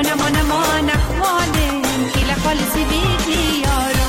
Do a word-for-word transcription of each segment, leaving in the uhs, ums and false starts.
منم منم نخوانم كلا خالصي بيتي يارو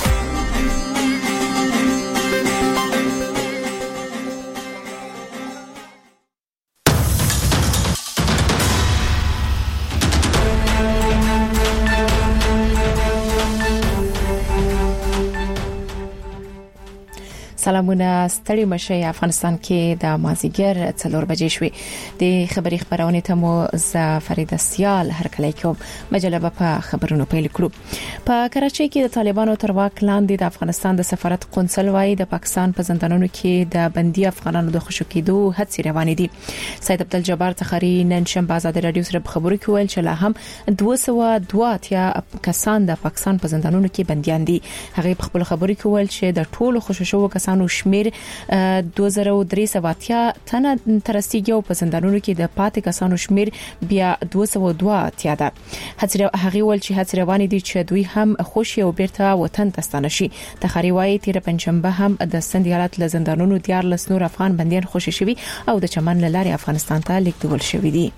سلامونه ستړي مشه افغانستان کې د مازیګر څلور بجې شوې د خبري خبرونه ته مو ز فرید سیال هر کله کوم مجله په خبرونو پیل کړو. په کراچۍ کې د طالبانو تر واک لاندې د افغانستان د سفارت قونسل وايي د پاکستان په زندانونو کې د بندي افغانانو د خوشو کېدو هڅې روانې دي. سید عبدالجبار تخری نن شنبه آزاد رادیو سره خبرو کې ویل چې لا هم دوه سوه دوه اتیا کسان د پاکستان په زندانونو کې بنديان دي. هغه په خپل خبرو کې ویل چې د ټولو خوشو شوو کسانو شمیر دوه زره درې سوه اتیا تنه ترسيږي او په زندانونو کې د پاتې کسانو شمیر بیا دوه سوه دوه اتیا ده. هغه ول چې هڅه روانې دي چې دوی هم خوشي او بیرته وطن ته ستانه شي. تخری وايي تیر پنځمبه هم د سند ایالت له زندانونو دیار لسنور افغان بنديان خوشي شوي او د چمن لاري افغانستان ته لیکدول شوي دي.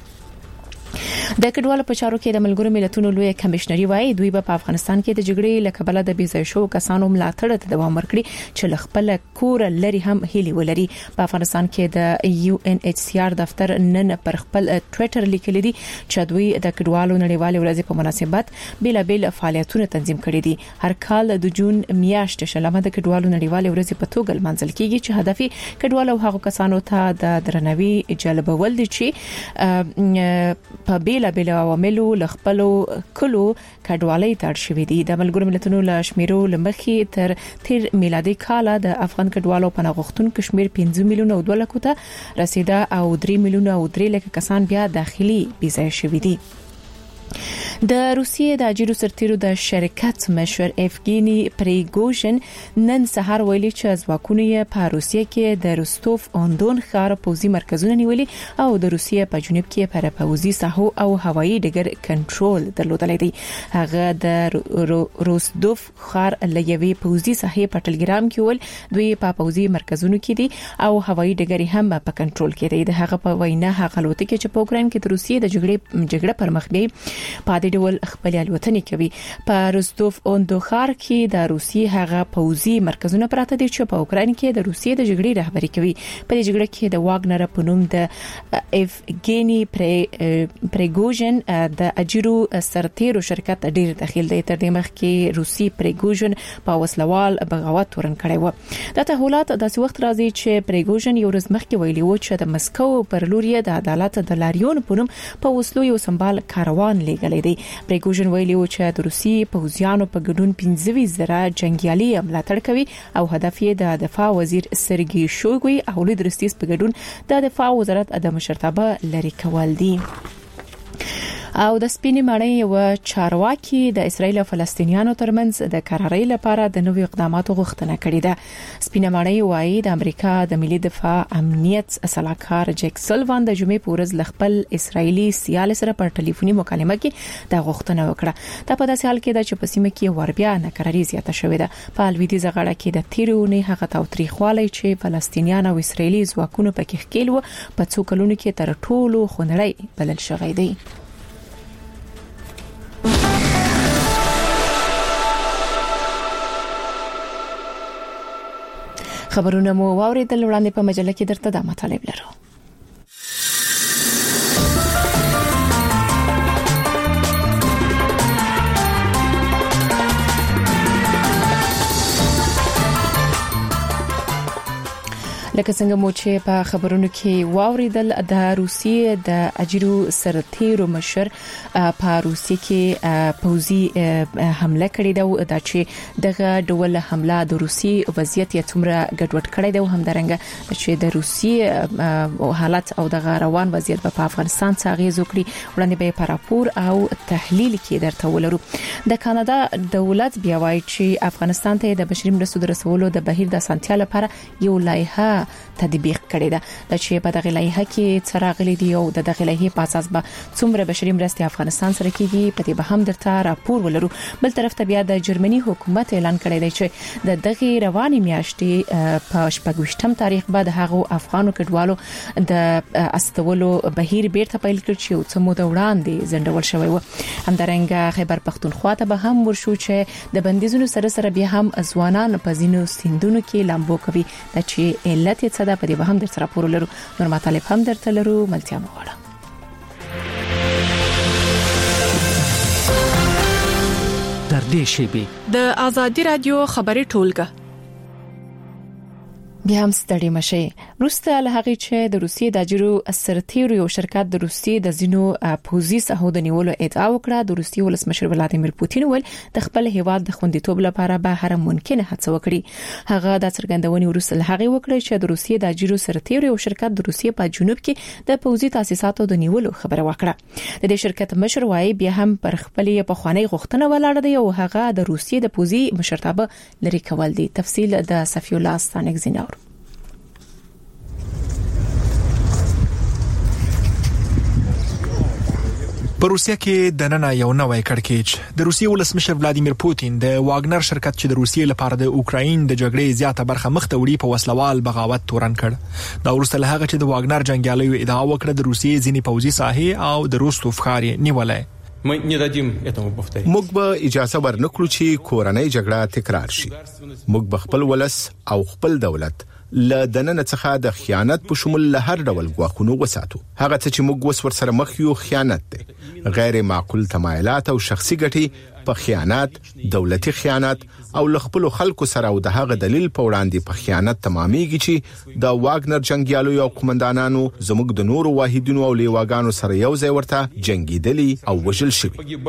د کډوالو په چارو کې د ملګرو ملتونو لوی کمشنري وايي دوی په افغانستان کې د جګړې لکبله د بيځای شو کسانو ملاتړ ته دوام ورکړي چې لخپل کور لري هم هلي ولري. په افغانستان کې د یو ان ایچ سی آر دفتر نن پر خپل ټوئیټر لیکلي دي چې دوی د کډوالو نړیوال ورځ په مناسبت بیل بیل فعالیتونه تنظیم کړي دي. هر کال د جون میاشت شلمه د کډوالو نړیوال ورځ په توګه منځل کیږي چې هدف کډوالو هغو کسانو ته د درناوي جلبول دي چې په بیل بیل عواملو لخپلو کلو کډوالۍ تړ شوې دي. د ملګرو ملتونو له شمیرو لمخې تر تیر میلادي کال د افغان کډوالو په نغښتون کشمیر پنځه میلیونه او دوه لک ته رسیده او درې میلیونه او درې لک کسان بیا داخلي بيځای شوي دي. د روسیې د اجیرو سرتیرو د شرکت مشر افګینی پریګوژن نن سهار ویلي چې ځواکونه یې په روسیې کې د روستوف اون-دون ښار پوزي مرکزونه نیولي او د روسیې په جنوب کې پر پوزي ساحو او هوایي ډګر کنټرول درلودلی دی. هغه د روستوف ښار لوي پوزي ساحې په ټلګرام کې ول دوی په پوزي مرکزونو کې دي او هوایي ډګر هم په کنټرول کې دی. د هغه په وینا هغه لوټ کې چې په اوکرين کې د روسیې د جګړې جګړه پر مخ دی په دې ډول خپل الوتنې کوي. په روستوف اون-دون ښار کې د روسیې هغه پوزي مرکزونه پراته دي چې په اوکرين کې د روسیې د جګړې رهبری کوي. په دې جګړه کې د واګنر په نوم د افګینی پریګوژن د اجیرو سرتیرو شرکت ډیر داخل دی. تر دې مخکې روسي پریګوژن په وسلوال بغاوت ورن کړی و. دا تحولات د څه وخت راځي چې پریګوژن یو ورځ مخکې ویلي و چې د مسکو پر لور یې د عدالت د لاریون په نوم په وسلو یو سمبال کاروان لګلې دی. پریګوژن ویلي و چې د روسي پوځیانو په ګډون پنځه ویشت زره جنگیالي ملاتړ کوي او هدف یې د دفاع وزیر سرګي شویګوي او لوی درستیز په ګډون د دفاع وزارت د مشرتابه لري کول دي. او د سپینې مړۍ یو چارواکي د اسرایل او فلسطینیانو ترمنځ د قرارۍ لپاره د نوو اقداماتو غوښتنه کړې ده. سپینې مړۍ وايي د امریکا د ملي دفاع امنیت صلاحکار جیک سلوان د جمعې په ورځ خپل اسرایلی سیال سره په ټلیفوني مکالمه کې د غوښتنه وکړه. دا په داسې حال کې ده چې په سیمه کې وربیا ناکراری زیاته شوې ده. په لویدیځ غاړه کې د تیرونی هغه تاوتریخوالی چې فلسطینیان او اسرایلی ځواکونو پکې ښکېل و په څو کلونو کې تر ټولو خونړی بلل شوی دی. خبرونه مو واوریدل. وړاندې په مجله کې درته دا مطالب لرو. لکه څنګه مو چې په خبرونو کې واوریدل د روسیې د اجیرو سرتیرو مشر په روسیې کې پوزي حمله کړې ده دا چې دغه ډول حمله د روسي وضعیت یې څومره ګډوډ کړی دی او همدارنګه چې د روسي حالت او د روان وضعیت په افغانستان څخه غیز وکړي. وړاندې به په راپور او تحلیل کې درته ولرو. د کاناډا دولت بیا وایي چې افغانستان ته د بشري مرستو رسولو د بهیر د سنتیا لپاره یو لایحه تطبیق کړې ده د چې په دغه لایحه کې څراغلي دی او د دغه لایحه په اساس به څومره بشري مرستې افغانستان سره کیږي په دې به هم درته راپور ولرو. بل طرف ته بیا د جرمني حکومت اعلان کړی دی چې د دغه رواني میاشتې په شپږم تاریخ بعد هغه افغانو کډوالو د استولو بهیر بیرته پیل کړ چې څو موده وړاندې زندول شوی و. همدارنګه خیبر پختونخوا ته به هم ورشو چې د بندیزونو سره سره بیا هم ځوانان په ځینو سیندونو کې لامبو کوي د چې علت یې څه ده په دې به هم درته راپور لرو. نور مطالب هم درته لرو ملتیا مغواړه. در دې شیبي د ازادي رادیو خبري ټولګه بیا هم ستړي مشه. روسته له هغه چې د روسیې د اجرو سرتیرو یو شرکت د روسیې د زینو پوزي سهو د نیولو ادعا وکړه. د روسیې ولسمشر ولادیمیر پوتین ویل د خپل هیواد د خوندیتوب لپاره به هر ممکنه هڅه وکړي. هغه د څرګندونې وروسته له هغه وکړه چې د روسیې د اجرو سرتیرو یو شرکت د روسیې په جنوب کې د پوزي تاسیساتو د نیولو خبره وکړه. د دې شرکت مشر وايي بیا هم پر خپل په خواني غوښتنه ولاړ دی او هغه د روسیې د پوزي مشرتابه لري کول دي. تفصیل د صفی الله ستانک زیناور. په روسیه کې د نن یو نوې کړکېچ د روسیې ولسمشر ولادیمیر پوتین د واګنر شرکت چې د روسیې لپاره د اوکراین د جګړې زیاته برخه مخ ته وړي په وسلوال بغاوت تورن کړ. دا ورسته له هغه چې د واګنر جنگیالیو ادعا وکړه د روسیې ځینی پوځي ساحې او د روستوف ښار نیولای. موږ به اجازه ورنکړو چې کورنۍ جګړه تکرار شي. موږ به خپل ولس او خپل دولت له دننه څخه د خیانت په شمول له هر ډول غواخونو وساتو. هغه څه چې موږ وس ورسره مخ یو خیانت دی. غیر معقول تمایلات او شخصي ګټې په خیانت، دولتي خیانت او لخپل خلکو سره او د هغه دلیل په وړاندې په خیانت تمامېږي چې د واګنر جنگیالو او قومندانانو زموږ د نورو واحدونو او لیواګانو سره یو ځای ورته جنگیدلی او وژل شوي.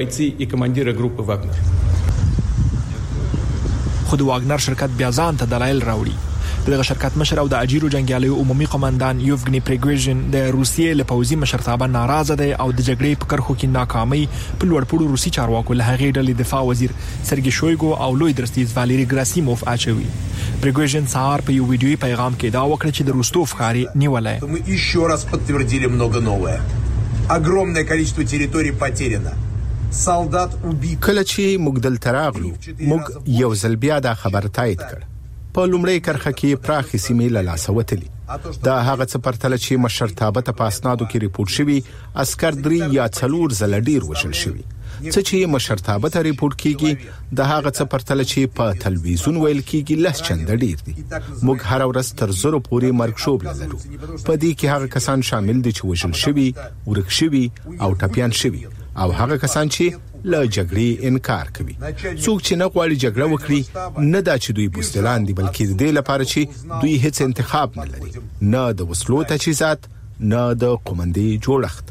خو د واګنر شرکت بیا ځان ته دلایل راوړي. دغه شرکت مشر او د اجیرو جنگیالیو عمومي قومندان یوفګنی پریګوژن د روسیې له پوځي مشرتابه ناراضه دی او د جګړې په کرخو کې ناکامي په لوړپوړو روسي چارواکو له هغې ډلې دفاع وزیر سرګي شویګو او لوی درستیز واليري ګراسیموف اچوي. پریګوژن سهار په یو ویډیوي پیغام کې دا وکړه چې د روستوف ښار نیولای. Мы еще раз подтвердили много новое. Огромное количество территорий потеряно. Солдат убит. کله چې موږ دلته راغلو موږ یو ځل بیا دا خبر تایید کړ. په لومړی کرخه کې پراخې سیمې له لاسه وتلي. دا هغه څه پرتله چې مشرتابه ته پاسنادو کې ریپورت شوی عسكر درې یا څلور ځله ډیر وژل شوی. څه چې مشرتابه ته ریپورت کیږي د هغه څه پرتله چې په تلویزیون ویل کیږي لس چنده ډیر دي. موږ هر ورځ تر زرو پورې مرګ شوب لرو. په دې کې هغه کسان شامل دي چې وژل شوی، ورک شوی او ټپيان شوی او هغه کسان چې له جګړې انکار کوي. څوک چې نه غواړي جګړه وکړي نه دا چې دوی بوستلان دي بلکې د دې لپاره چې دوی هیڅ انتخاب نه لري، نه د وسلو تجهیزات نه د قومندي جوړښت.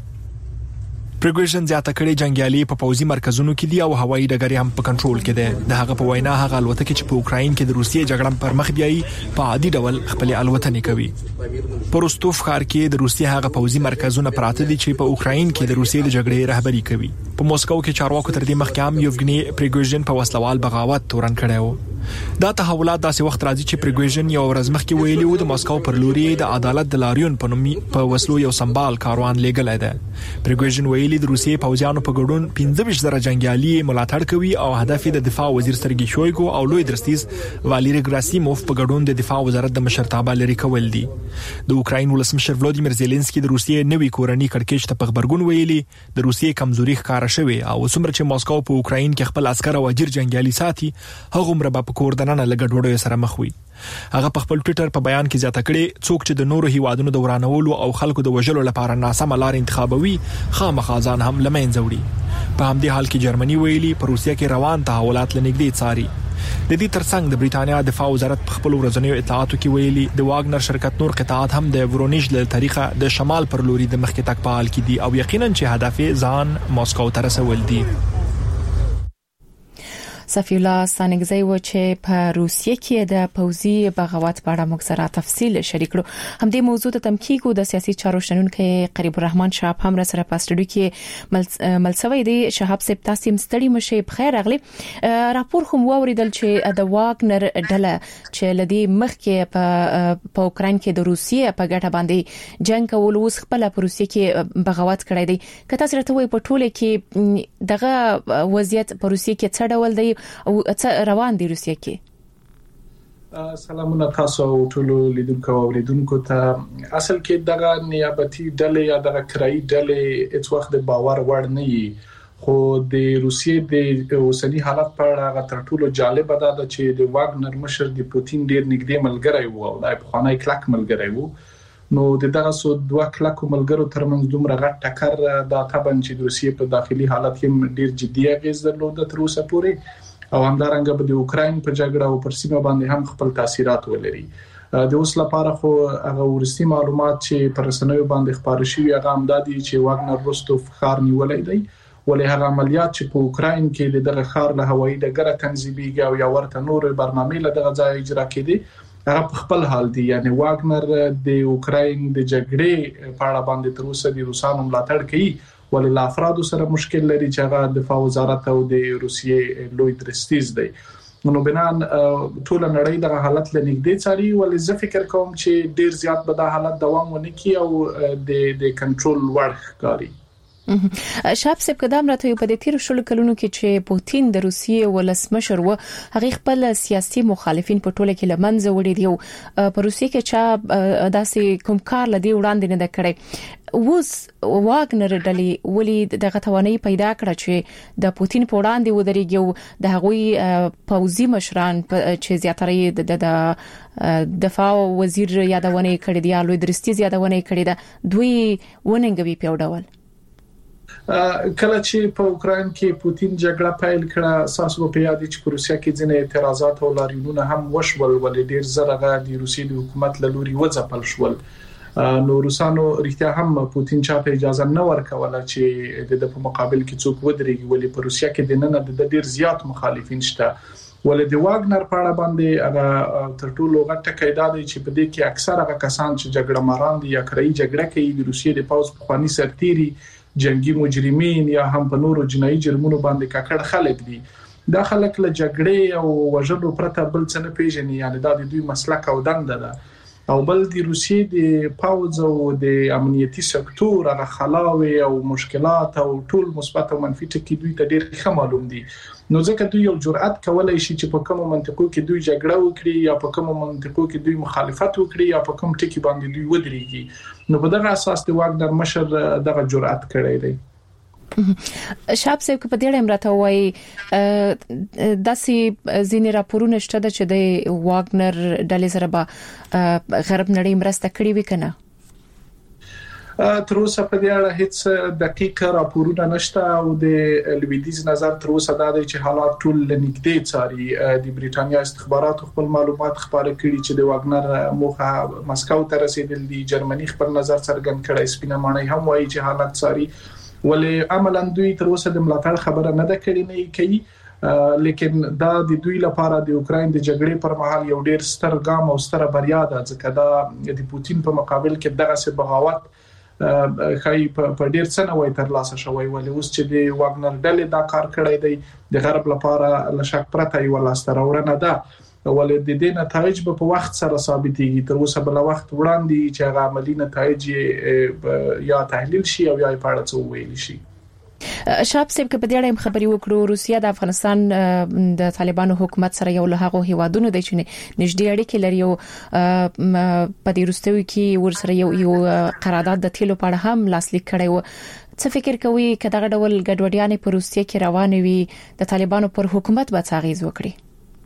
پریګوژن زیاته کړي جنگیالي په پوځي مرکزونو کې دي او هوایي ډګر هم په کنټرول کې دي. د هغه په وینا هغه الوتکې چې په اوکراین کې د روسیې جګړه پر مخ بیایي په عادي ډول خپل الوتنې کوي. په روستوف ښار کې د روسیې هغه پوځي مرکزونه پراته دي چې په اوکراین کې د روسیې د جګړې رهبری کوي. په موسکو کې چارواکو تر دې مخکې هم یوفګنی پریګوژن په وسلوال بغاوت تورن کړی و. دا تحولات داسې وخت راځي چې پریګوژن یو ورځ مخکې ویلي و د موسکو پر لوري د عدالت د لاریون په نوم په وسلو یو سمبال کاروان لېږلی دی. پریګوژن ویلي د روسیې پوځیانو په ګډون پنځه ویشت زره جنگیالي ملاتړ کوي او هدف د دفاع وزیر سرګي شویګو او لوی درستیز واليري ګراسیموف په ګډون د دفاع وزارت د مشرتابه لري کول دي. د اوکراین ولسمشر ولادیمیر زيلنسکي د روسیې نوې کورنۍ کړکېچ ته په خبرګون ویلي د روسیې کمزوري ښکارا شوی او څومره چې موسکو په اوکراین کې خپل عسكر او اجیر جنگیالي ساتي هغه عمر په کور دننه لګډوډو سره مخ وي. هغه په خپل ټوئیټر په بیان کې زیاته کړي څوک چې د نورو هیوادونو د ورانولو او خلکو د وژلو لپاره ناسمه لار انتخابوي خامخا ځان هم لمنځه وړي. په همدې حال کې جرمني ویلي په روسیه کې روان تحولات لنګدي څاري. د دې ترڅنګ د بریټانیا دفاع وزارت په خپل ورځنیو اطلاعاتو کې ویلي د واګنر شرکت نور قطاعات هم د ورونیج له طریقه د شمال پر لوري د مخکې تک په حال کې دي او یقینا چې هدف ځان موسکو ته رسول دي. صفی الله سانګزی و چې په روسیه کې د پوځي بغاوت په اړه موږ سره تفصیل شریک کړو. هم دې موضوع ته تمکیګو د سیاسي چارو شنونکو قریب الرحمن شهاب هم سره په سټوډیو کې ملسوي دی. شهاب صاحب تاسو مستړي مشه بخیر اغلی. راپور خو ووریدل چې د واګنر ډله چې لدی مخ کې په په اوکرين کې د روسیې په ګټه باندې جنگ کول اوس خپل په روسیې کې بغاوت کړی دی. کته سره ته وي په ټوله کې دغه وضعیت په روسیې کې څه ډول دی او څه روان دی روسیې کې؟ سلامونه تاسو ټول لیدونکو او لیدونکو ته. اصل کې دغه نیابتي ډلې یا دغه کرایي ډلې هیڅ وخت د باور وړ نه وي، خو د روسیې د اوسنی حالت په اړه تر ټولو جالب ده چې د واګنر مشر د پوتین ډیر نږدې ملګری وو او د خوانای کلک ملګری وو. نو د دغه سو دوه کلکو ملګرو ترمنځ دومره غټ ټکر دا طبعا چې د روسیې په داخلي حالت کې ډیر جدي اغیز درلود تر اوسه پورې، او همدارنګه به د اوکرين په جګړه او پر سیمه باندې هم خپل تاثیرات ولري. د اوس لپاره خو هغه ورستي معلومات چې پر رسنیو باندې خبري شوی هغه امدادي چې واګنر روستوف خار نیولای دی، ولې هغه عملیات چې په اوکرين کې دغه خار له هوایي ډګره تنظیمېږي او یا ورته نور برنامه له دغه ځای اجرا کړي هغه په خپل حال دی. یعنی واګنر د اوکرين د جګړې په اړه باندې تر اوسه د روسانو ملاتړ کوي، ولې لا افرادو سره مشکل لري چې هغه دفاع وزارت او د روسیې لوی درستیز دی. نو بنان ټول نړۍ دغه حالت لنګدې چاري، ولې زه فکر کوم چې ډیر زیات به دا حالت دوام ونه کوي او د د کنټرول وړ ښکاري. شاب صاحب قدم راته په دې تیر شلو کلونو کې چې پوتین د روسیې ولسمشر و هغه خپل سیاسي مخالفین په ټوله کې لمنځه وړي دی. په روسیې کې چې داسې کوم کار لدی وړاندې نه کړي، اوس واګنر ډلې ولي دغه توانایي پیدا کړه چې د پوتین په وړاندې ودرېږي او د هغوی پوځي مشران چې زیاتره د دفاع وزیر یادونه کړې دی، لوی درستیز یادونه کړې ده، دوی وننګوي په ډول. کله چې په اوکرين کې پوتین جګړه پیل کړه اساسو په یاد چې په روسیا کې ځینې اعتراضات او لاریونونه هم وشول، ولې ډیر زرغه د روسیې د حکومت له لوري وځپل شول. نو روسانو رښتیا هم پوتین چاته اجازه نه ورکوله چې د په مقابل کې څوک ودرېږي، ولې په روسیا کې د نن د ډیر زیات مخالفین شته. ولې د واګنر په اړه باندې هغه تر ټولو غټه قاعده دی چې په دې کې اکثره هغه کسان چې جګړه ماران دي یا کرایي جګړه کوي د روسیې د پوز په خواني سرتيري جنگي مجرمین یا هم په نورو جنایي جرمونو باندې کاکړ خلک دي. دا خلک له جګړې او وژلو پرته بل څه نه پیژني، یعنی دا د دوی مسلک او دنده ده. او بل د روسیې د پاوز او د امنیتي سکتور هغه خلاوي او مشکلات او ټول مثبت او منفي ټکي دوی ته ډېر ښه معلوم دي. نو ځکه دوی یو جرأت کولای شي چې په کومو منطقو کې دوی جګړه وکړي یا په کومو منطقو کې دوی مخالفت وکړي یا په کوم ټکی باندې دوی ودرېږي. نو په دغه اساس د واګنر مشر دغه جرأت کړی دی. شاب صاحب په دې اړه راته وایي داسې ځینې راپورونه شته چې د واګنر ډلې سره به غرب نړۍ مرسته کړې وي کنه؟ تر اوسه په دې اړه هیڅ دقیق راپورونه نشته او د لویدیز نظر تر اوسه دا دی چې حالات ټول لنګدې څاري. د بریټانیا استخباراتو خپل معلومات خبره کړي چې د واګنر موخه مسکو ته رسیدل دي. جرمني خپل نظر څرګند کړی، سپینه مانای هم وایي چې حالات څاري، ولې عملاً دوی تر اوسه د ملاتړ خبره نه ده کړې نه کوي. لیکن دا د دوی لپاره د اوکرين د جګړې پر مهال یو ډیر ستر ګام او ستر بریا ده، ځکه دا د پوتین په مقابل کې دغه څه بغاوت خای په ډیر څه نه وای تر لاسه شوی، ولې اوس چې د واګنر ډلې دا کار کړی دی د غرب لپاره لشک پرته یو لاستراورنه ده، ولې د دې نتایج په وخت سره ثابتېږي. تر اوسه بل وخت وړاندې چې هغه عملی نتایج یا تحلیل شي او یا په اړه څه ویل شي. شاب صاحب په دې اړه خبري وکړو. روسیا د افغانستان د طالبانو حکومت سره یو له هغه هیوادونو دی چې نږدې اړیکې لري او په دې وروستیو کې ورسره یو یو قرارداد د تیلو په اړه هم لاسلیک کړی و. څه فکر کوي چې دغه ډول ګډوډیانې په روسیا کې روانې وي د طالبانو پر حکومت به څه اغیز وکړي؟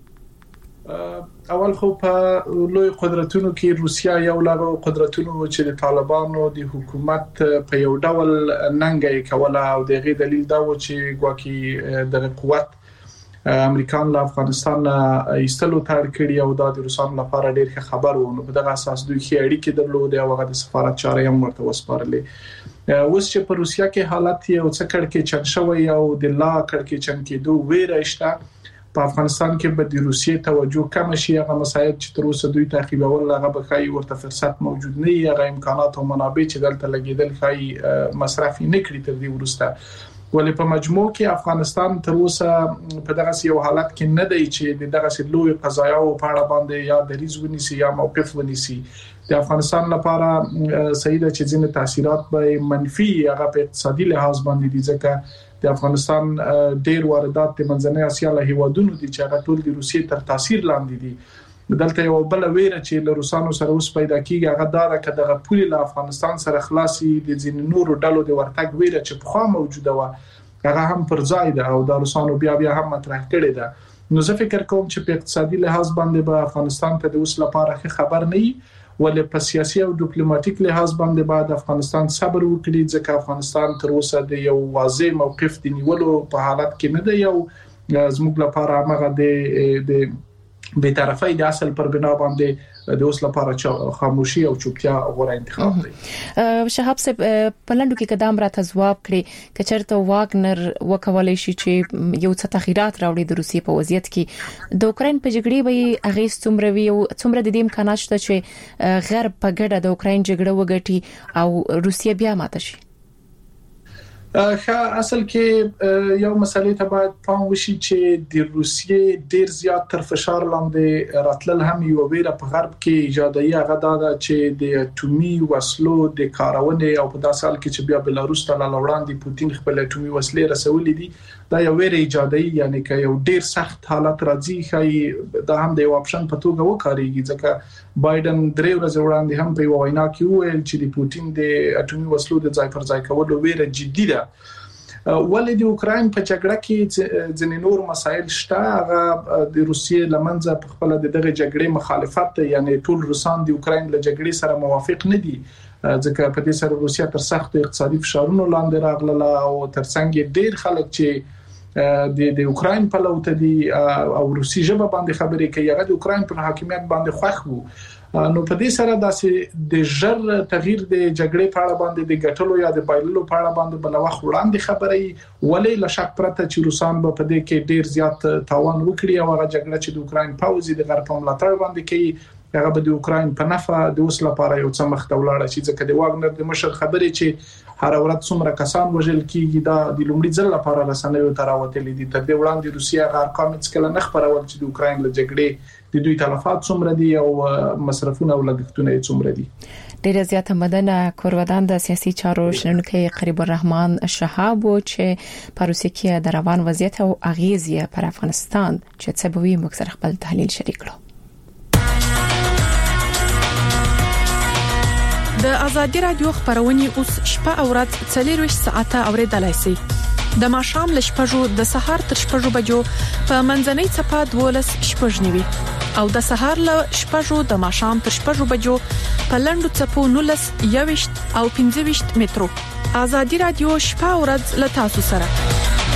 اول خو په لوی قدرتونو کې روسیا یو له قدرتونو چې د طالبانو د حکومت په یو ډول ننګي کوله او دغه دلیل دا و چې ګواکې د قوت امریکان له افغانستان ایستلو تر کړی او د روسانو لپاره ډېر ښه خبر و. نو په دغه اساس دوی خې اړیکې درلودې او هغه د سفارت چارې هم ورته وسپارلې. اوس چې په روسیا کې حالت یو څه کړکې چن شوی او د لا کړکې چن کېدو ویره شته، په افغانستان کې به د روسیې توجه کم شي، هغه مسایل چې تر اوسه دوی تعقیبول هغه به خای ورته فرصت موجود نه وي، هغه امکانات او منابع چې دلته لګیدل خای مصرف نه کړی تر دې وروسته. ولې په مجموع کې افغانستان تر اوسه په دغه یو حالت کې نه دی چې دغه لوی قضایا او په اړه باندې یا دریز ونیسي یا موقف ونیسي. د افغانستان لپاره صحیح ده چې ځینې تاثیرات به منفي هغه په اقتصادي لحاظ باندې دي، ځکه د افغانستان ډیر واردات د منځنۍ اسیا له هیوادونو دي چې هغه ټول د روسیې تر تاثیر لاندې دي. دلته یو بل ویره چې له روسانو سره اوس پیدا کیږي هغه دا ده چې دغه پولي له افغانستان سره خلاصي د ځین نورو ډلو د ورتګ ویره چې په خوا موجوده و هغه هم پر ځای ده او د روسانو بیا بیا هم مطرح کړي ده. نو زه فکر کوم چې په اقتصادي لحاظ باندې به افغانستان ته د اوس لپاره خبر نه وي، ولې په سیاسي او ډیپلوماټیک لحاظ باندې بعد افغانستان صبر وکړي، ځکه افغانستان تر اوسه د یو واضح موقف د نیولو په حالت کې نه دی. یو زموږ لپاره هغه د د به طرفي د اصل پر بنا باندې د اوس لپاره خاموشي او چوپتیا غوره انتخاب دی. شهاب صاحب په لندو کې قدم را تجواب کړي چې چرته واګنر وکولای شي چې یو څه تغیرات راوړي د روسیې په وضعیت کې، د اوکرين په جګړې به هغه څومره وی او څومره د دې امکانات شته چې غرب په ګډه د اوکرين جګړه وګټي او روسیه بیا ماته شي. ښه اصل کې یو مسلې ته باید پام وشي چې د روسیې ډیر زیات تر فشار لاندې راتلل هم یو ویره په غرب کې ایجادي هغه دا چې د اټومي وسلو د کارونې او په داسې حال کې چې بیا بلاروس ته لاړاندې پوتین خپل اټومي وسلې رسولې دي، دا یو ویره ایجادي یعنی که یو ډیر سخت حالت راځي خای دا هم د یو اپشن په توګه وکاريږي، ځکه بایدن درې ورځې وړاندې هم په وینا کې وویل چې د پوتین د اټومي وسلو د ځای پر ځای کولو ویره جدي ده. ولې د اوکرين په جګړه کې ځینې نور مسایل شته، هغه د روسیې لمنځه په خپل دغه جګړې مخالفت، یعنی ټول روسان د اوکرين له جګړې سره موافق نه دي، ځکه په دې سره روسیا تر سخت اقتصادي فشارونو لاندې راغله او ترڅنګ ډیر خلک چې د د اوکرين په لور دي او روسي ژبه باندې خبرې کوي هغه د اوکرين پر حاکمیت باندې خوښ وو. نو په دې سره داسې د ژر تغییر د جګړې په اړه باندې د ګټلو یا د بایللو په اړه باندې بل وخت وړاندې خبرې ولې له شک پرته چې روسان به په دې کې ډیر زیات تاوان وکړي او هغه جګړه چې د اوکرين پوځي د غرب په ملاتړ باندې کوي هغه به د اوکرين په نفع د اوس لپاره یو څه مخ ته ولاړ شي، ځکه د واګنر د مشر خبرې چې هر ورځ څومره کسان وژل کیږي دا د لومړي ځل لپاره رسنیو ته راوتلې دي. تر دې وړاندې روسیا غیر قامت کله نه خبرول چې د اوکرين له جګړې د دوی تلفات څومره دي او مصرفونه او لګښتونه څومره دي. ډیره زیاته مدنه کورودان د سیاسي چارو شنونکي قریب الرحمن شهاب چې په روسیه کې د روان وضعیت او اغیزې پر افغانستان چې څه به وي موږ سره خپل تحلیل شریک کړو. د ازادي رادیو خبرونه اوس شپه او ورځ څلور ساعته اوریدلای شئ. د ماښام ل شپږو د سهار تر شپږو بجو په منځنۍ چپه دولس شپږ نیوي او د سهار ل شپږو د ماښام تر شپږو بجو په لندو چپو نولس یوشت او پنځه مترو. ازادي رادیو شپه او ورځ ل تاسو سره.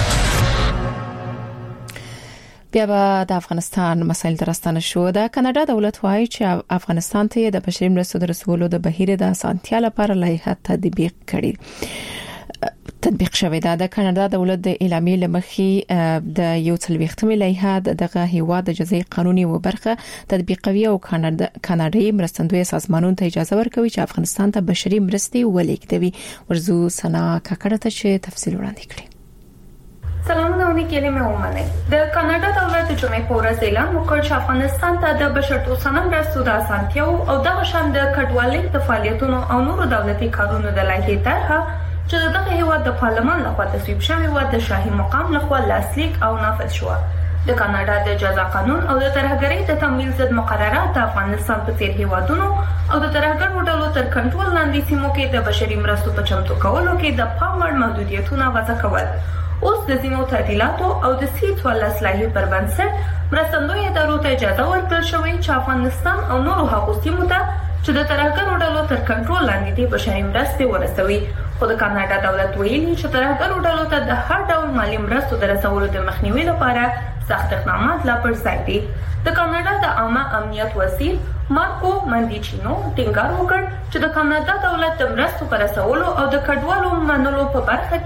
بیا به د افغانستان مسایل درستانه شو. د کاناډا دولت وايي چې افغانستان ته د بشري مرستو د رسولو د بهیر د اسانتیا لپاره لایحه تطبیق کړي تطبیق شوې ده. د کاناډا دولت د اعلامیې لمخې د یو څلويختمې لایحه دغه هیواد د جزایي قانوني و برخه تطبیقوي او کاناډایي مرستندوی سازمانونو ته اجازه ورکوي چې افغانستان ته بشري مرستې ولېږدوي. ورزو سنا کاکړه ته چې تفصیل وړاندې کړي. سلام نوونی کلمه اومنه د کاناډا دولت د جمعې په ورځ اعلان وکړ چې افغانستان ته د بشرتوسنه مرستو د اسانتیاو او د شان د کډوالۍ د فعالیتونو او نورو دولتي کارونو د لایحې طرحه چې دغه هیواد د پارلمان لخوا تصویب شوی و د شاهي مقام لخوا لاسلیک او نافذ شو. د کاناډا د جزا قانون او د ترهګرۍ د تمویل ضد مقررات د افغانستان په څیر هیوادونو او د ترهګرو ډلو تر کنټرول لاندې سیمو کې د بشري مرستو په چمتو کولو کې د پام وړ محدودیتونه وضع کول. اوس د زینو تعدیلاتو او د سیټ ول اصلاحي پر بنسټ مرستندوی ادارو ته اجازه ورکړل شوې چې افغانستان او نورو هغو سیمو ته چې د ترهګرو ډلو تر کنټرول لاندې دي بشري مرستې ورسوي. خو د کاناډا دولت ویلي چې ترهګرو ډلو ته د هر ډول مالی مرستو د رسولو د مخنیوي لپاره سخت اقدامات لا پر ځای دي. د کاناډا د عامه امنیت وزیر مارکو ماندیچینو ټینګار وکړ چې د کاناډا دولت د مرستو پر رسولو او د کډوالو منلو په برخه کې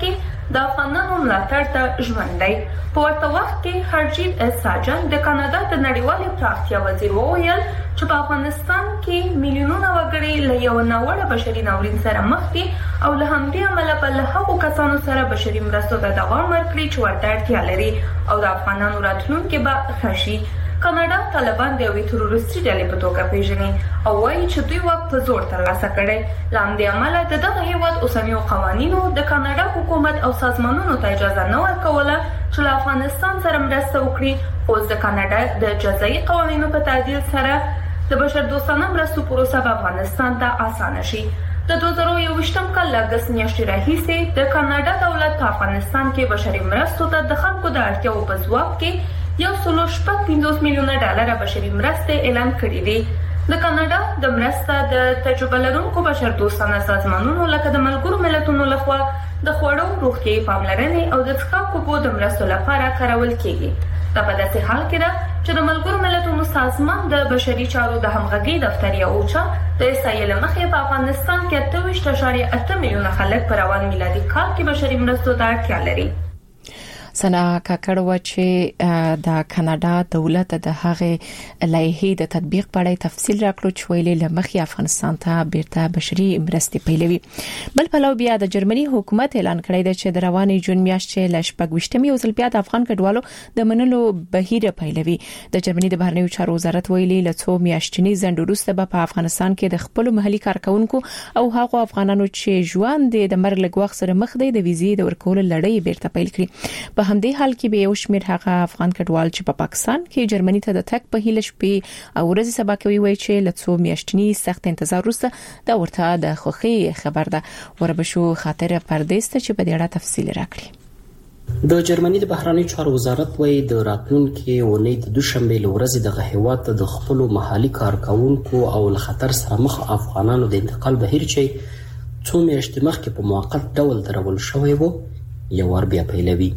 د افغانانو ملاتړ ته ژمن دی. په ورته وخت کې هرجیت ساجن د کاناډا د نړیوالې پراختیا وزیر وویل چې په افغانستان کې میلیونونه وګړي له یو ناوړه بشري ناورین سره مخ دي او له همدې امله په له هغو کسانو سره بشري مرستو ته دوام ورکړي چې ورته اړتیا لري او د افغانانو راتلونکي به ښه شي. کاناډا طالبان د یوې تروریستي ډلې په توګه پیژني او وایي چې دوی واک په زور ترلاسه کړی. له همدې امله د دغه هیواد اوسنیو قوانینو د کاناډا حکومت او سازمانونو ته اجازه نه ورکوله چې له افغانستان سره مرسته وکړي. اوس د کاناډا د جزایي قوانینو په تعدیل سره د بشردوستانه مرستو پروسه په افغانستان ته اسانه شي. د دوه زره یوویشتم کال له اګست میاشتې راهیسې د کاناډا دولت په افغانستان کې بشري مرستو ته د خلکو د اړتیاو په ځواب کې یو سل شپږ پنځوس میلیونه ډالر بشري مرستې اعلان کړې دي. د کاناډا د مرسته د تجربه لرونکو بشردوستانه سازمانونو لکه د ملګرو ملتونو لخوا د خوړو، روغتیايي پاملرنې او د څښاک اوبو د مرستو لپاره کارول کیږي. دا په داسې حال کې ده چې د ملګرو ملتونو سازمان د بشري چارو د همغږي دفتر یا اوچا د اسرائیل مخې په افغانستان کې اته ویشت اعشاریه اته میلیونه خلک په روان میلادي کال کې بشري مرستو ته اړتیا لري. سنا کاکړ و چې د کاناډا دولت د هغه لایحې د تطبیق په اړه تفصیل راکړو چې ویلي لمخي افغانستان ته بیرته بشري مرستې پیلوي. بل په لو بیا د جرمني حکومت اعلان کړی دی چې د روانې جون میاشتې ل شپږ ویشتمې او ځل بیا د افغان کډوالو د منلو بهیر پیلوي. د جرمني د بهرنیو چارو وزارت ویلي ل څو میاشتنی ځنډ وروسته په افغانستان کې د خپل محلي کارکونکو او هغو افغانانو چې ژوند د مرګ لګوخ سره مخ دي د ویزې د ورکول لړۍ بیرته پیل کړي. په همدې حال کې به یو شمېر هغه افغان کډوال چې په پا پاکستان کې جرمني ته د تک په هیله شپې او ورځې سبا کوي وایي چې له څو میاشتنی سخت انتظار وروسته دا ورته د خوخي خبر ده. وربشو خاطر پردیس ته چې په دې اړه تفصیل راکړي. د جرمني د بهرنیو چارو وزارت وایي د راتلونکي اونۍ د دوشنبه لورځ د هیواد د خپل محلي کارکونکو او له خطر سره مخ افغانانو د انتقال بهیر چې څو میاشتې مخکې په موقت ډول درول شوی وو یو ور بیا پیلوي.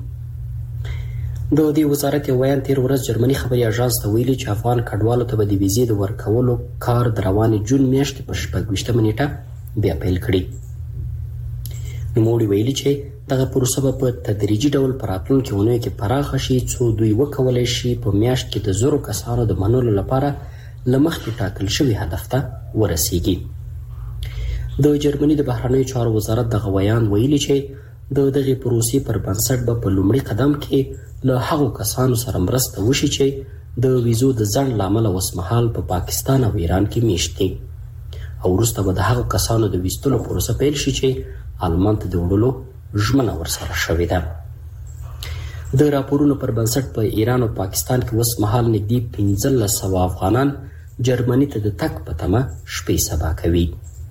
د دې وزارت ویان تیر ورځ جرمني خبري اژانس ته ویلي چې افغان کډوالو ته د ویزې د ورکولو کار د روانې جون میاشتې په شپږ ویشتمه نیټه بیا پیل کړي. نوموړي ویلي چې دغه پروسه په تدریجي ډول په راتلونکي اونیو کې پراخه شي څو دوی وکولای شي په میاشت کې د زرو کسانو د منلو لپاره لمخکې ټاکل شوی هدف ته ورسیږي. د جرمني د بهرنیو چارو وزارت دغه ویان ویلي چې د دغه پروسې پر بنسټ به په لومړي قدم کې له هغو کسانو سره مرسته وشي چې د ویزو د ځنډ لامل وسمحال په پا پاکستان او ایران کې میشت دي او وروسته به د هغو کسانو د ویستلو پروسه پیل شي چې آلمان ته د وړلو ژمنه ورسره شوې ده. د راپورونو پر بنسټ په ایران او پاکستان کې وسمحال نږدې پنځلس سوه افغانان جرمني ته د تګ په تمه شپې سبا کوي.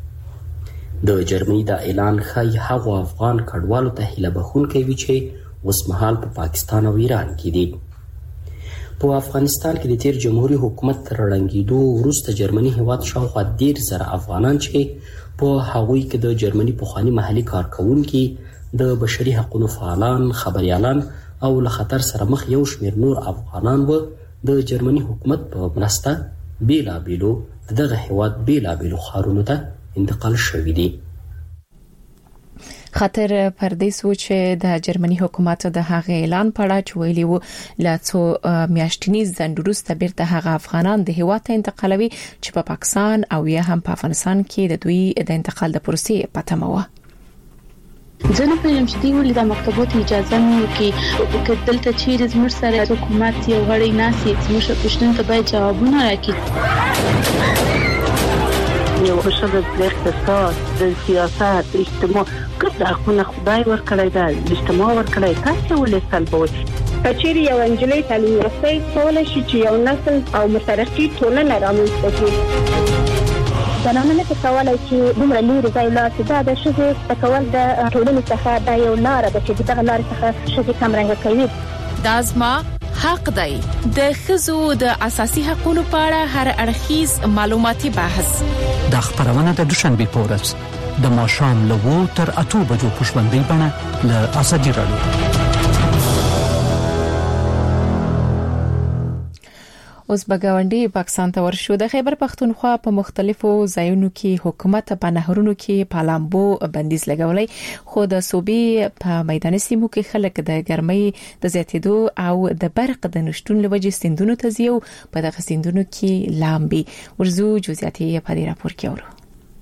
د جرمني د اعلان ښایي هغو افغان کډوالو ته هیله بښونکی وي چې وسمحال په پا پاکستان او ایران کې دي. په افغانستان کې د تیر جمهوریت حکومت تر ړنګېدو وروسته جرمني هیواد شاوخوا ډېر زره افغانان چې په هغوی کې د جرمني پخواني محلي کارکونکي، د بشري حقوقو فعالان، خبريالان او له خطر سره مخ یو شمېر نور افغانان و د جرمني حکومت په مرسته بیلابیلو دغه هیواد بیلابیلو ښارونو ته انتقال شوی دی. خاطر پردیس و چې د جرمني حکومت د هغه اعلان په اړه چې ویلي وو لا څو میاشتنی ځنډ وروسته بیرته هغه افغانان د هیواد ته انتقالوي چې په پاکستان او یا هم په افغانستان کې د دوی د انتقال د پروسې په تمه و. ځنه په یمشتي ولې د مکتبوت اجازه مې وکړي چې دلته چیرې زموږ سره حکومت یو غړی ناسي زموږ پښتون ته باید جوابونه راکړي. یو بشر د اقتصاد، د سیاست، اجتماع ګډ اخونه خدای ورکړی دا اجتماع ورکړی تاسو ولې سلبوي. کچېری یو انجلۍ تعلیم یافته کولای شي چې یو نسل او مترقي ټولنه رامنځته کړي. زنانه نه کولای چې دومره لوی ځای لاته دا د شذ تکول د ټولنې څخه دا یو لار ده چې دغه لار څخه شذ کمرنګ کوي. دازما حق دی د خزو د اساسي حقوقو په اړه هر اړخیز معلوماتي بحث د خبرونه د دوشنبه په ورځ د ماښام له وو تر اته بجو په شوندې بڼه له ازادي رادیو. اوس بګاونډي پاکستان ته ورشو. د خیبر پختونخوا په مختلفو ځایونو کې حکومت په نهرونو کې پالامبو بندیز لګولای، خو د صوبې په میداني سیمو کې خلک د ګرمۍ د زیاتېدو او د برق د نشټون لوجې سیندونو ته ځي او په دغه سیندونو کې لامبي. ورزو جزئیات یې په دې راپور کې اورو.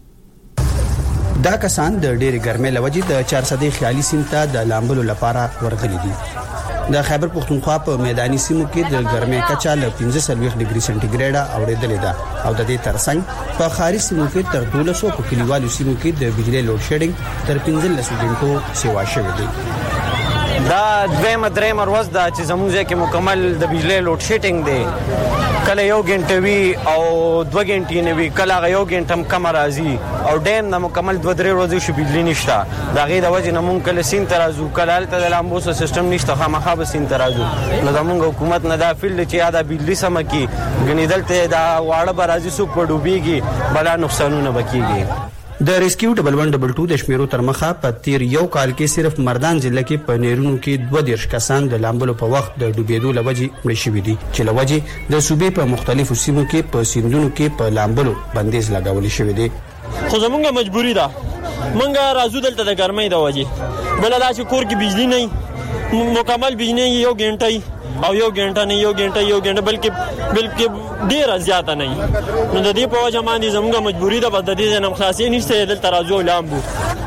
دا کسان د ډېرې ګرمۍ لوجې د چار صدې خیالي سیند ته د لامبلو لپاره ورغلي دي. د خیبر پختونخوا په میداني سیمو کې د ګرمۍ کچه له پنځه څلوېښت ډیګري سانتیګریډ اوریدلې ده او د دې ترڅنګ په خاري سیمو کې تر دولس سوه په کلیوالو سیمو کې د بجلی لوډ شیډینګ تر پنځلس غنټو سیوا شوې ده. دا دویمه درېمه ورځ ده چې زموږ ځای کې مکمل د بجلی لوډ شیډینګ دی. کله یو غنټه وی او دوه غنټې نه وی، کله یو غنټه هم کم راځي او ډیم د مکمل دوه درې ورځې شو بجلی نشته. دا غي د وجه نه مونږ کله سین ترازو کله الته د لامبو سیستم نشته، خامخا به سین ترازو. نو د مونږ حکومت نه دا فیلډ چې یاده بجلی سم کی غنیدلته دا واړه برازي سو پډوبيږي بلا نقصانونه بکیږي. د ریسکیو ډبل ون ډبل ټو د شمیرو تر مخه په تیر یو کال کې صرف مردان ضلع کې په نیرونو کې دوه دیرش کسان د لامبلو په وخت د ډوبېدو لوجې مړ شوي دي، چې لوجې د صوبې په مختلفو سیمو کې په سیندونو کې په لامبلو بندیز لګول شوی دی. خو زمونږه مجبوری ده، مونږه راځو دلته د ګرمۍ د وجې، بل دا چې کور کې بجلی نه مکمل بجلی یو غنټه او یو غنټه نه یو غنټه یو غنټه بلکې بلکې ډیر زیاته نه. نو د دې په وجه باندې زموږه مجبوری ده، بس د دې نه خلاصې نشته دلته راځو لامبو.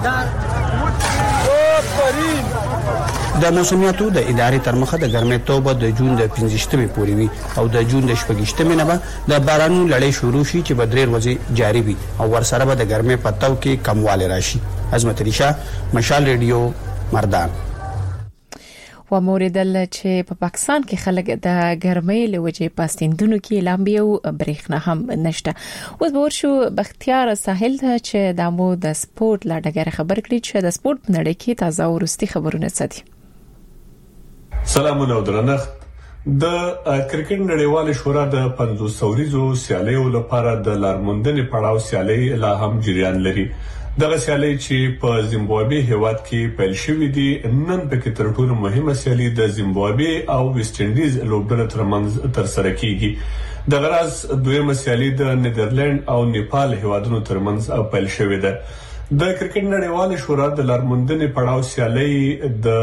د موسمیاتو د ادارې تر مخه د ګرمۍ توبه د جون د پنځشتمې پورې وي او د جون د شپږشتمې نه به د بارانونو لړۍ شروع شي چې به درې ورځې جاري وي او ورسره به د ګرمۍ په تو کې کموالی راشي. عظمت علی شاه، مشال ریډیو، مردان. و موریدل چې په پاکستان کې خلک د ګرمۍ له وجې په سیندونو کې لامبي او برېښنا هم نشته. اوس به ورشو بختیار ساحل ته چې د مو د سپورت لا ډګر خبر کړي چې د سپورت په نړۍ کې تازه او وروستي خبرونه څه دي. سلامونه او درنښت. د کرکټ نړیوال شورا د پنځوس ورځو سیالیو لپاره د لارموندنې پړاو سیالي لا هم جریان لري. دغه سیالي چې په زیمبابوې هیواد کې پیل شوې دي، نن پکې تر ټولو مهمه سیالي د زیمبابوې او ویسټ انډیز لوبډله ترمنځ ترسره کیږي. د غراز دویمه سیالي د نیدرلند او نیپال هیوادونو ترمنځ پیل شوې ده. د کرکټ نړیوال شورا د لارموندنې پړاو سیالي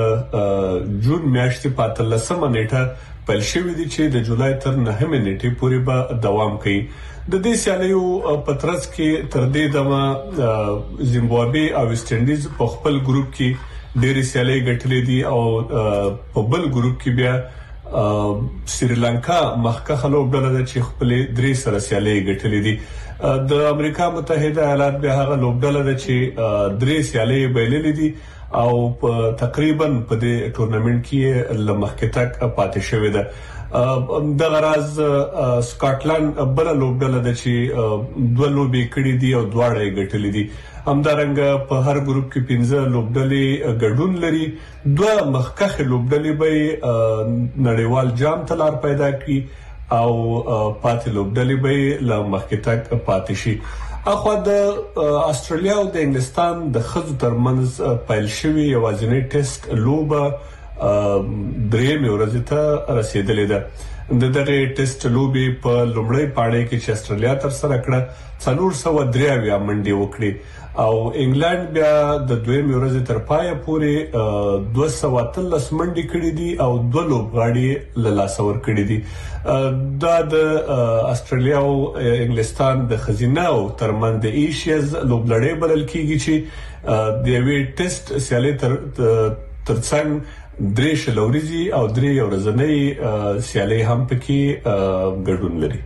د جون میاشتې په اتلسمه نیټه پیل شوې دي چې د جولای تر نهمه نیټې پورې به دوام کوي. د دې سیالیو په ترڅ کې تر دې دمه زیمبابوې او ویسټ انډیز په خپل ګروپ کې ډېری سیالۍ ګټلې دي او په بل ګروپ کې بیا سریلانکا مخکښه لوبډله ده چې خپل درې سره سیالۍ ګټلې دي. د امریکا متحده ایالات بیا هغه لوبډله ده چې درې سیالۍ بایللې دي او په تقریبا په دې ټورنمنت کې لمخکې تک پاتې شوې ده. د غراز سکاټلند بل لوبډله ده چې دوه لوبې کړې دي او دواړه یې ګټلې دي. همدارنګه په هر ګروپ کې پنځه لوبډلې ګډون لري. دوه مخکښه لوبډلې به نړیوال جام ته لار پیدا کړي او پاتې لوبډلې به له مخکې تک پاتې شي. اخو د استرالیا او د انګلستان د خزو ترمنځ پیل شوی یوازینی ټیسټ لوبه درېمې ورځې ته رسیدلې ده. د دغه ټیسټ لوبې په لومړۍ پاړۍ کې چې استرالیا تر سره کړه څلور سوه درې اویا منډې وکړې او انګلند بیا د دویمې ورځې تر پایه پورې دوه سوه اتلس منډې کړې دي او دوه لوبغاړي له لاسه ورکړي دي. دا د استرالیا او انګلستان د ښځینه او ترمنځ د ایشیز لوبلړۍ بلل کیږي چې د یوې ټیسټ سیالۍ تر ترڅنګ درې شلوريزي او درې ورځنۍ سیالۍ هم پکې ګډون لري.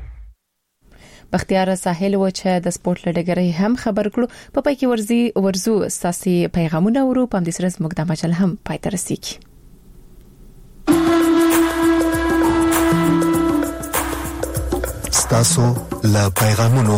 بختیار ساحل و چې د سپورت لډګري هم خبر کړو په پای کې ورزي ورزو ساسي پیغامونه ورو په دې سره موږ د مجل هم پای ته رسیدي. ستاسو لا پیغامونو.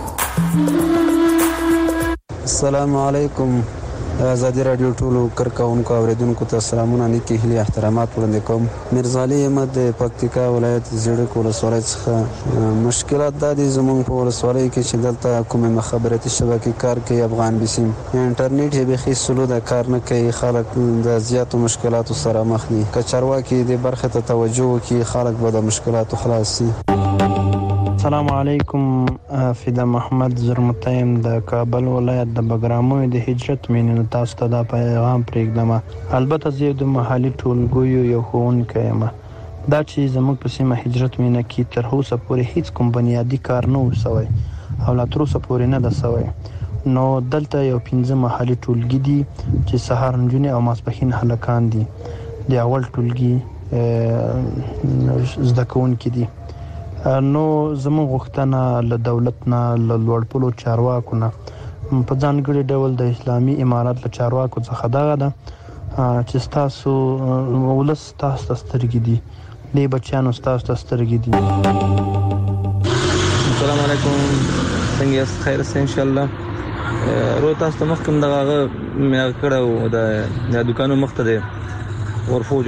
السلام علیکم. آزادی رادیو ټولو کارکونکو اوریدونکو ته سلامونه نیکی هیلې احترامات وړاندې کوم. میرزا علي احمد د پکتیکا ولایت زیړک ولسوالۍ څخه. مشکلات د دې زموږ په ولسوالۍ کې چې دلته کومه مخابراتي شبکې کار کوي افغان بسیم انټرنیټ یې به خېسلو د کار نه کوي. خلک د زیاتو مشکلاتو سره مخ دي. کچارواکي د برخه ته توجه وکړي خلک به د مشکلاتو خلاص شي. السلام علیکم. فدا محمد زرمتایم د کابل ولایت د بګرامو د هجرت مینه تاسو ته د پیغام پرېږدم. البته زه د محلي ټولګیو یو ښوونکی یم. دا چې زموږ په سیمه هجرت مینه کې تر اوسه پورې هیڅ کوم بنیادی کار نه وسوي او لا تر اوسه پورې نه ده سوی. نو دلته یو پنځه محلي ټولګي دي چې سهار نجونې او ماسپښین هلکان دي. د اول ټولګي زده کوونکي دي. نو زموږ غوښتنه له دولت نه له لوړپوړو چارواکو نه په ځانګړي ډول د اسلامي امارات له چارواکو څخه دغه ده چې تاسو ولس تاسو ته سترګې دي، دې بچیانو تاسو ته سترګې دي. السلام علیکم. څنګه یاست؟ خیر اوسئ ان شاء الله. رو تاسو ته مخکې دغه مې کړو د دکانو مخ ته دی ورفو